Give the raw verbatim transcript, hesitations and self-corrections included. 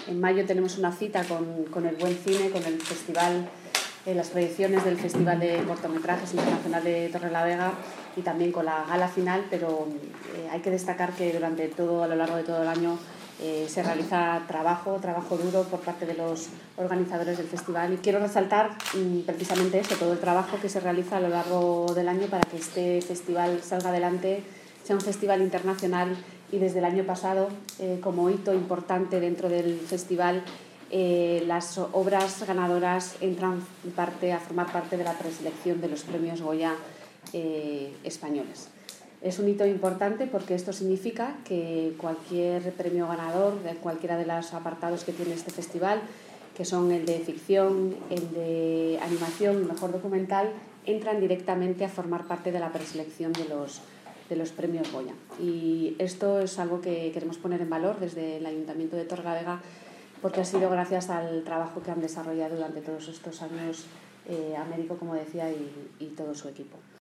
En mayo tenemos una cita con, con el Buen Cine, con el festival, eh, las proyecciones del Festival de Cortometrajes Internacional de Torrelavega y también con la gala final, pero eh, hay que destacar que durante todo, a lo largo de todo el año eh, se realiza trabajo, trabajo duro por parte de los organizadores del festival, y quiero resaltar mm, precisamente eso, todo el trabajo que se realiza a lo largo del año para que este festival salga adelante, sea un festival internacional. Y desde el año pasado, eh, como hito importante dentro del festival, eh, las obras ganadoras entran parte, a formar parte de la preselección de los premios Goya eh, españoles. Es un hito importante porque esto significa que cualquier premio ganador de cualquiera de los apartados que tiene este festival, que son el de ficción, el de animación, el mejor documental, entran directamente a formar parte de la preselección de los de los premios Goya. Y esto es algo que queremos poner en valor desde el Ayuntamiento de Torrelavega, porque ha sido gracias al trabajo que han desarrollado durante todos estos años eh, Américo, como decía, y, y todo su equipo.